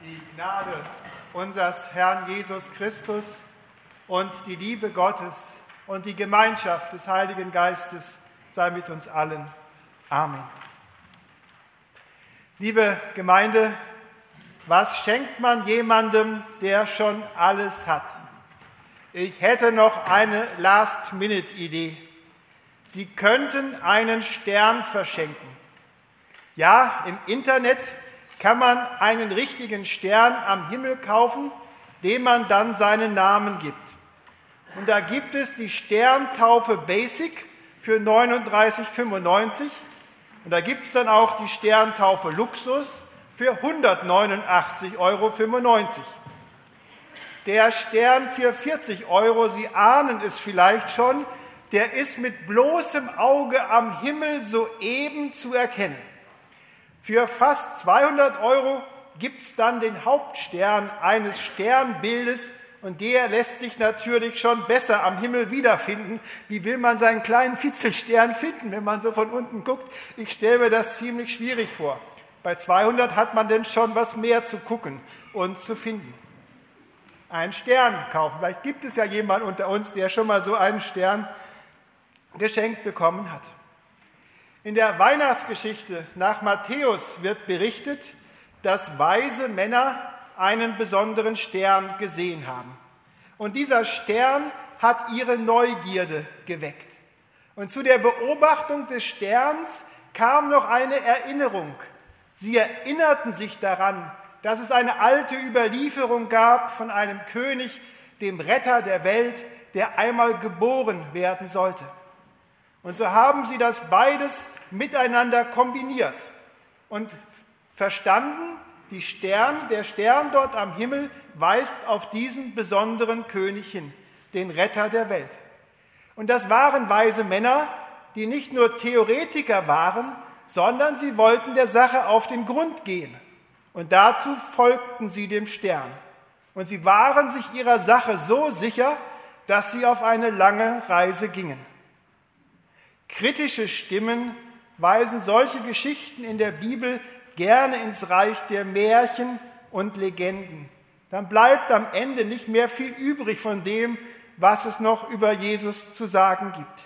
Die Gnade unseres Herrn Jesus Christus und die Liebe Gottes und die Gemeinschaft des Heiligen Geistes sei mit uns allen. Amen. Liebe Gemeinde, was schenkt man jemandem, der schon alles hat? Ich hätte noch eine Last-Minute-Idee. Sie könnten einen Stern verschenken. Ja, im Internet kann man einen richtigen Stern am Himmel kaufen, dem man dann seinen Namen gibt. Und da gibt es die Sterntaufe Basic für 39,95 und da gibt es dann auch die Sterntaufe Luxus für 189,95 €. Der Stern für 40 €, Sie ahnen es vielleicht schon, der ist mit bloßem Auge am Himmel soeben zu erkennen. Für fast 200 € gibt es dann den Hauptstern eines Sternbildes und der lässt sich natürlich schon besser am Himmel wiederfinden. Wie will man seinen kleinen Fitzelstern finden, wenn man so von unten guckt? Ich stelle mir das ziemlich schwierig vor. Bei 200 hat man denn schon was mehr zu gucken und zu finden. Einen Stern kaufen. Vielleicht gibt es ja jemanden unter uns, der schon mal so einen Stern geschenkt bekommen hat. In der Weihnachtsgeschichte nach Matthäus wird berichtet, dass weise Männer einen besonderen Stern gesehen haben. Und dieser Stern hat ihre Neugierde geweckt. Und zu der Beobachtung des Sterns kam noch eine Erinnerung. Sie erinnerten sich daran, dass es eine alte Überlieferung gab von einem König, dem Retter der Welt, der einmal geboren werden sollte. Und so haben sie das beides miteinander kombiniert und verstanden, der Stern dort am Himmel weist auf diesen besonderen König hin, den Retter der Welt. Und das waren weise Männer, die nicht nur Theoretiker waren, sondern sie wollten der Sache auf den Grund gehen. Und dazu folgten sie dem Stern. Und sie waren sich ihrer Sache so sicher, dass sie auf eine lange Reise gingen. Kritische Stimmen weisen solche Geschichten in der Bibel gerne ins Reich der Märchen und Legenden. Dann bleibt am Ende nicht mehr viel übrig von dem, was es noch über Jesus zu sagen gibt.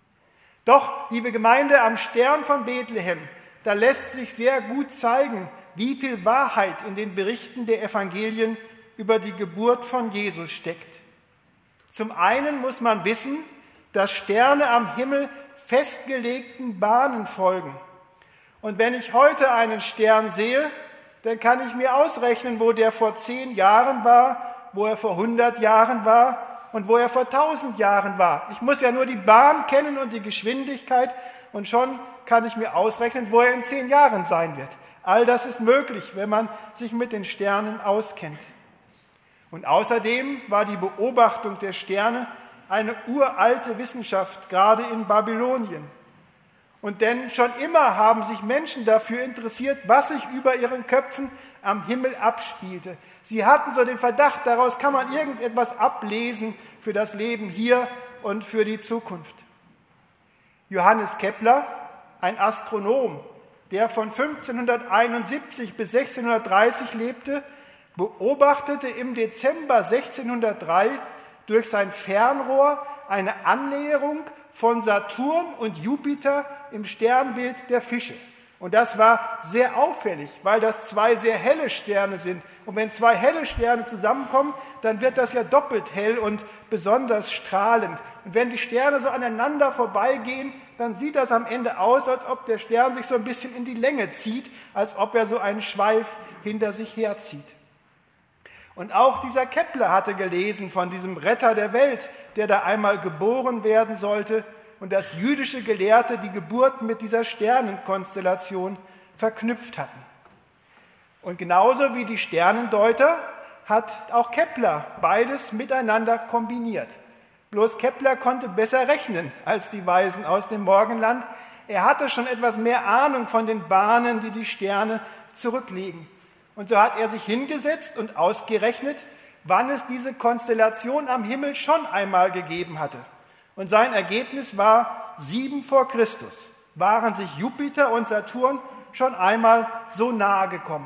Doch, liebe Gemeinde, am Stern von Bethlehem, da lässt sich sehr gut zeigen, wie viel Wahrheit in den Berichten der Evangelien über die Geburt von Jesus steckt. Zum einen muss man wissen, dass Sterne am Himmel festgelegten Bahnen folgen. Und wenn ich heute einen Stern sehe, dann kann ich mir ausrechnen, wo der vor 10 Jahren war, wo er vor 100 Jahren war und wo er vor 1000 Jahren war. Ich muss ja nur die Bahn kennen und die Geschwindigkeit und schon kann ich mir ausrechnen, wo er in 10 Jahren sein wird. All das ist möglich, wenn man sich mit den Sternen auskennt. Und außerdem war die Beobachtung der Sterne eine uralte Wissenschaft, gerade in Babylonien. Und denn schon immer haben sich Menschen dafür interessiert, was sich über ihren Köpfen am Himmel abspielte. Sie hatten so den Verdacht, daraus kann man irgendetwas ablesen für das Leben hier und für die Zukunft. Johannes Kepler, ein Astronom, der von 1571 bis 1630 lebte, beobachtete im Dezember 1603 durch sein Fernrohr eine Annäherung von Saturn und Jupiter im Sternbild der Fische. Und das war sehr auffällig, weil das 2 sehr helle Sterne sind. Und wenn 2 helle Sterne zusammenkommen, dann wird das ja doppelt hell und besonders strahlend. Und wenn die Sterne so aneinander vorbeigehen, dann sieht das am Ende aus, als ob der Stern sich so ein bisschen in die Länge zieht, als ob er so einen Schweif hinter sich herzieht. Und auch dieser Kepler hatte gelesen von diesem Retter der Welt, der da einmal geboren werden sollte und dass jüdische Gelehrte die Geburt mit dieser Sternenkonstellation verknüpft hatten. Und genauso wie die Sternendeuter hat auch Kepler beides miteinander kombiniert. Bloß Kepler konnte besser rechnen als die Weisen aus dem Morgenland. Er hatte schon etwas mehr Ahnung von den Bahnen, die die Sterne zurücklegen. Und so hat er sich hingesetzt und ausgerechnet, wann es diese Konstellation am Himmel schon einmal gegeben hatte. Und sein Ergebnis war 7 vor Christus, waren sich Jupiter und Saturn schon einmal so nahe gekommen.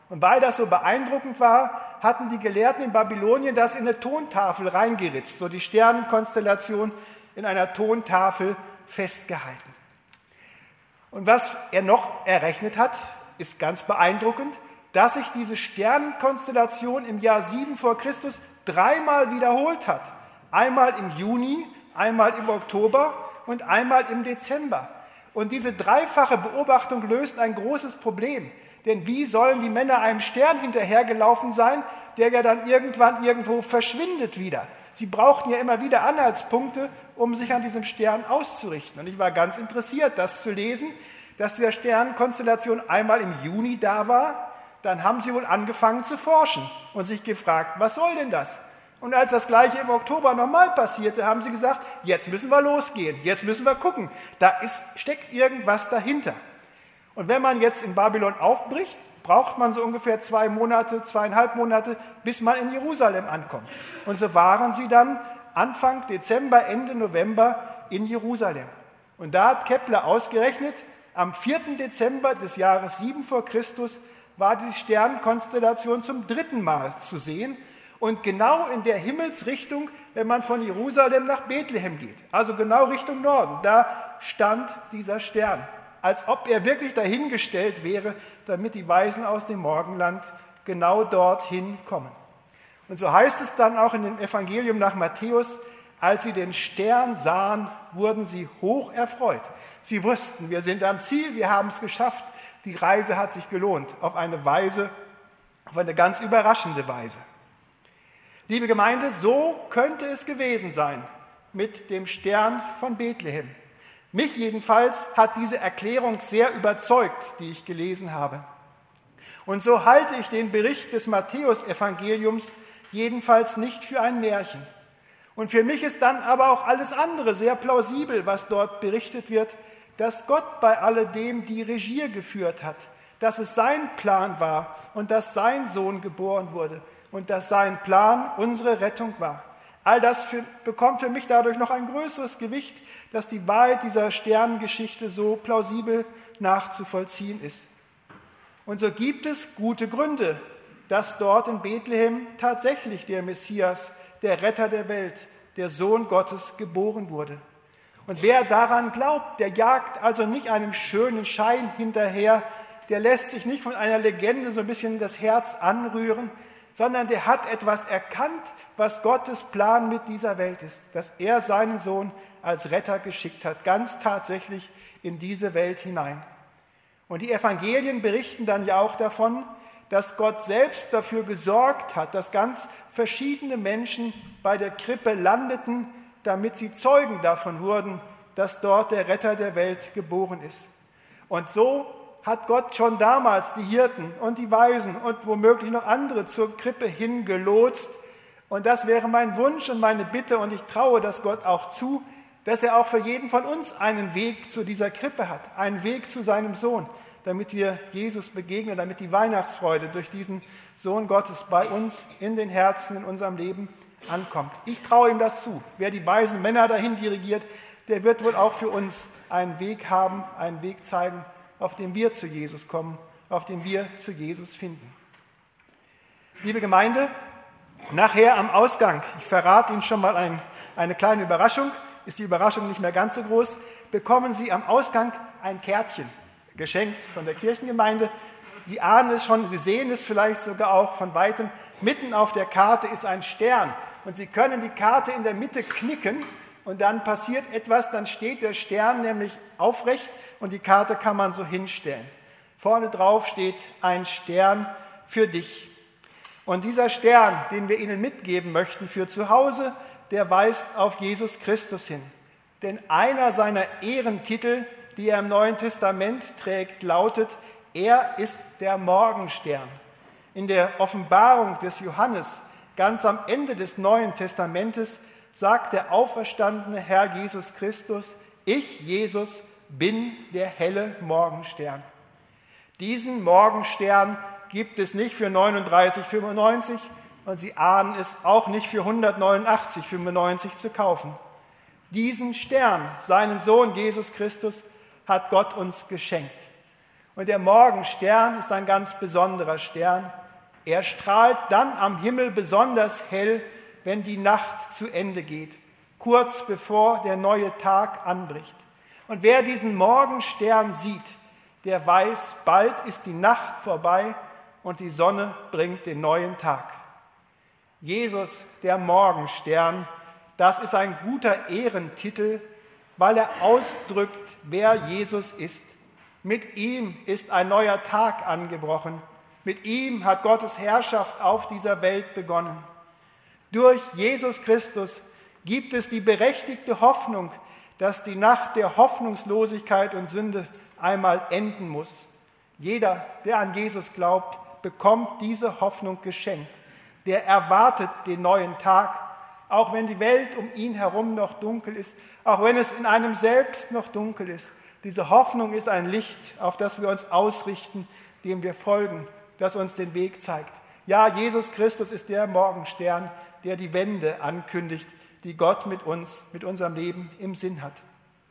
Und weil das so beeindruckend war, hatten die Gelehrten in Babylonien das in eine Tontafel reingeritzt, so die Sternenkonstellation in einer Tontafel festgehalten. Und was er noch errechnet hat, ist ganz beeindruckend, dass sich diese Sternenkonstellation im Jahr 7 vor Christus 3-mal wiederholt hat. Einmal im Juni, einmal im Oktober und einmal im Dezember. Und diese dreifache Beobachtung löst ein großes Problem. Denn wie sollen die Männer einem Stern hinterhergelaufen sein, der ja dann irgendwann irgendwo verschwindet wieder? Sie brauchten ja immer wieder Anhaltspunkte, um sich an diesem Stern auszurichten. Und ich war ganz interessiert, das zu lesen, dass die Sternenkonstellation einmal im Juni da war. Dann haben sie wohl angefangen zu forschen und sich gefragt, was soll denn das? Und als das Gleiche im Oktober nochmal passierte, haben sie gesagt, jetzt müssen wir losgehen, jetzt müssen wir gucken, steckt irgendwas dahinter. Und wenn man jetzt in Babylon aufbricht, braucht man so ungefähr 2 Monate, 2,5 Monate, bis man in Jerusalem ankommt. Und so waren sie dann Anfang Dezember, Ende November in Jerusalem. Und da hat Kepler ausgerechnet, am 4. Dezember des Jahres 7 vor Christus war die Sternenkonstellation zum 3. Mal zu sehen. Und genau in der Himmelsrichtung, wenn man von Jerusalem nach Bethlehem geht, also genau Richtung Norden, da stand dieser Stern, als ob er wirklich dahingestellt wäre, damit die Weisen aus dem Morgenland genau dorthin kommen. Und so heißt es dann auch in dem Evangelium nach Matthäus, als sie den Stern sahen, wurden sie hoch erfreut. Sie wussten, wir sind am Ziel, wir haben es geschafft, die Reise hat sich gelohnt, auf eine ganz überraschende Weise. Liebe Gemeinde, so könnte es gewesen sein mit dem Stern von Bethlehem. Mich jedenfalls hat diese Erklärung sehr überzeugt, die ich gelesen habe. Und so halte ich den Bericht des Matthäusevangeliums jedenfalls nicht für ein Märchen. Und für mich ist dann aber auch alles andere sehr plausibel, was dort berichtet wird, dass Gott bei alledem die Regie geführt hat, dass es sein Plan war und dass sein Sohn geboren wurde und dass sein Plan unsere Rettung war. All das bekommt für mich dadurch noch ein größeres Gewicht, dass die Wahrheit dieser Sternengeschichte so plausibel nachzuvollziehen ist. Und so gibt es gute Gründe, dass dort in Bethlehem tatsächlich der Messias, der Retter der Welt, der Sohn Gottes geboren wurde. Und wer daran glaubt, der jagt also nicht einem schönen Schein hinterher, der lässt sich nicht von einer Legende so ein bisschen das Herz anrühren, sondern der hat etwas erkannt, was Gottes Plan mit dieser Welt ist, dass er seinen Sohn als Retter geschickt hat, ganz tatsächlich in diese Welt hinein. Und die Evangelien berichten dann ja auch davon, dass Gott selbst dafür gesorgt hat, dass ganz verschiedene Menschen bei der Krippe landeten, damit sie Zeugen davon wurden, dass dort der Retter der Welt geboren ist. Und so hat Gott schon damals die Hirten und die Weisen und womöglich noch andere zur Krippe hingelotst. Und das wäre mein Wunsch und meine Bitte, und ich traue das Gott auch zu, dass er auch für jeden von uns einen Weg zu dieser Krippe hat, einen Weg zu seinem Sohn, damit wir Jesus begegnen, damit die Weihnachtsfreude durch diesen Sohn Gottes bei uns in den Herzen, in unserem Leben ankommt. Ich traue ihm das zu. Wer die weisen Männer dahin dirigiert, der wird wohl auch für uns einen Weg haben, einen Weg zeigen, auf dem wir zu Jesus kommen, auf dem wir zu Jesus finden. Liebe Gemeinde, nachher am Ausgang, ich verrate Ihnen schon mal eine kleine Überraschung, ist die Überraschung nicht mehr ganz so groß, bekommen Sie am Ausgang ein Kärtchen, geschenkt von der Kirchengemeinde. Sie ahnen es schon, Sie sehen es vielleicht sogar auch von weitem. Mitten auf der Karte ist ein Stern und Sie können die Karte in der Mitte knicken und dann passiert etwas, dann steht der Stern nämlich aufrecht und die Karte kann man so hinstellen. Vorne drauf steht ein Stern für dich. Und dieser Stern, den wir Ihnen mitgeben möchten für zu Hause, der weist auf Jesus Christus hin. Denn einer seiner Ehrentitel, die er im Neuen Testament trägt, lautet, er ist der Morgenstern. In der Offenbarung des Johannes, ganz am Ende des Neuen Testamentes, sagt der auferstandene Herr Jesus Christus, ich, Jesus, bin der helle Morgenstern. Diesen Morgenstern gibt es nicht für 39,95 und Sie ahnen es auch nicht für 189,95 zu kaufen. Diesen Stern, seinen Sohn Jesus Christus, hat Gott uns geschenkt. Und der Morgenstern ist ein ganz besonderer Stern. Er strahlt dann am Himmel besonders hell, wenn die Nacht zu Ende geht, kurz bevor der neue Tag anbricht. Und wer diesen Morgenstern sieht, der weiß, bald ist die Nacht vorbei und die Sonne bringt den neuen Tag. Jesus, der Morgenstern, das ist ein guter Ehrentitel, weil er ausdrückt, wer Jesus ist. Mit ihm ist ein neuer Tag angebrochen. Mit ihm hat Gottes Herrschaft auf dieser Welt begonnen. Durch Jesus Christus gibt es die berechtigte Hoffnung, dass die Nacht der Hoffnungslosigkeit und Sünde einmal enden muss. Jeder, der an Jesus glaubt, bekommt diese Hoffnung geschenkt. Der erwartet den neuen Tag, auch wenn die Welt um ihn herum noch dunkel ist, auch wenn es in einem selbst noch dunkel ist. Diese Hoffnung ist ein Licht, auf das wir uns ausrichten, dem wir folgen, das uns den Weg zeigt. Ja, Jesus Christus ist der Morgenstern, der die Wende ankündigt, die Gott mit uns, mit unserem Leben im Sinn hat.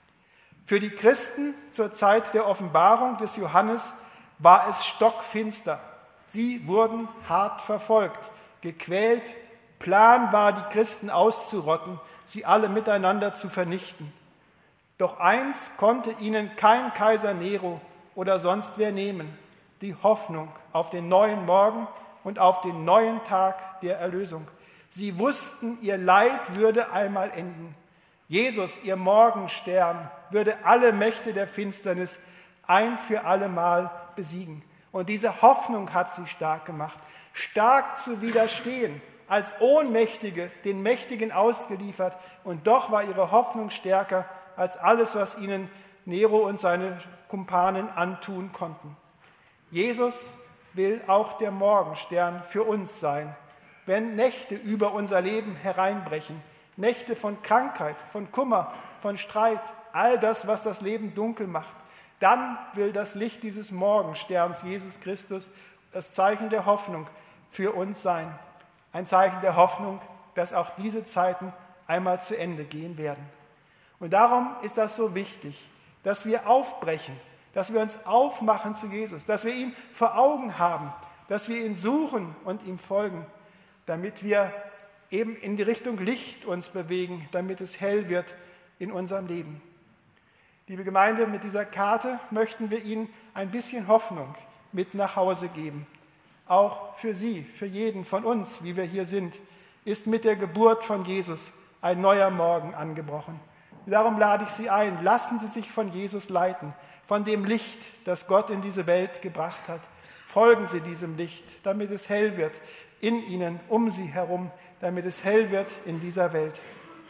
Für die Christen zur Zeit der Offenbarung des Johannes war es stockfinster. Sie wurden hart verfolgt, gequält. Plan war, die Christen auszurotten, sie alle miteinander zu vernichten. Doch eins konnte ihnen kein Kaiser Nero oder sonst wer nehmen: die Hoffnung auf den neuen Morgen und auf den neuen Tag der Erlösung. Sie wussten, ihr Leid würde einmal enden. Jesus, ihr Morgenstern, würde alle Mächte der Finsternis ein für alle Mal besiegen. Und diese Hoffnung hat sie stark gemacht, stark zu widerstehen, als Ohnmächtige den Mächtigen ausgeliefert. Und doch war ihre Hoffnung stärker als alles, was ihnen Nero und seine Kumpanen antun konnten. Jesus will auch der Morgenstern für uns sein, wenn Nächte über unser Leben hereinbrechen, Nächte von Krankheit, von Kummer, von Streit, all das, was das Leben dunkel macht. Dann will das Licht dieses Morgensterns, Jesus Christus, das Zeichen der Hoffnung für uns sein. Ein Zeichen der Hoffnung, dass auch diese Zeiten einmal zu Ende gehen werden. Und darum ist das so wichtig, dass wir aufbrechen, dass wir uns aufmachen zu Jesus, dass wir ihn vor Augen haben, dass wir ihn suchen und ihm folgen, damit wir eben in die Richtung Licht uns bewegen, damit es hell wird in unserem Leben. Liebe Gemeinde, mit dieser Karte möchten wir Ihnen ein bisschen Hoffnung mit nach Hause geben. Auch für Sie, für jeden von uns, wie wir hier sind, ist mit der Geburt von Jesus ein neuer Morgen angebrochen. Darum lade ich Sie ein, lassen Sie sich von Jesus leiten, von dem Licht, das Gott in diese Welt gebracht hat. Folgen Sie diesem Licht, damit es hell wird in Ihnen, um Sie herum, damit es hell wird in dieser Welt.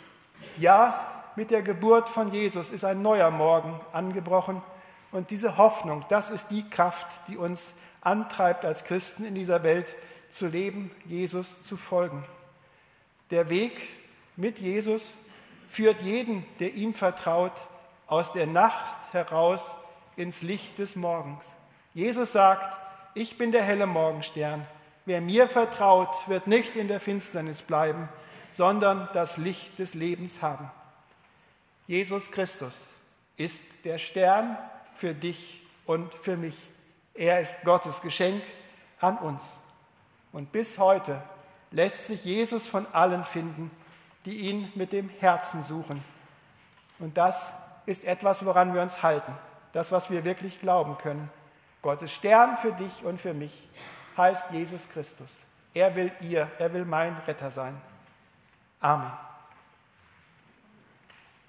Ja, mit der Geburt von Jesus ist ein neuer Morgen angebrochen und diese Hoffnung, das ist die Kraft, die uns antreibt, als Christen in dieser Welt zu leben, Jesus zu folgen. Der Weg mit Jesus führt jeden, der ihm vertraut, aus der Nacht heraus ins Licht des Morgens. Jesus sagt: Ich bin der helle Morgenstern. Wer mir vertraut, wird nicht in der Finsternis bleiben, sondern das Licht des Lebens haben. Jesus Christus ist der Stern für dich und für mich. Er ist Gottes Geschenk an uns. Und bis heute lässt sich Jesus von allen finden, die ihn mit dem Herzen suchen. Und das ist etwas, woran wir uns halten. Das, was wir wirklich glauben können. Gottes Stern für dich und für mich heißt Jesus Christus. Er will mein Retter sein. Amen.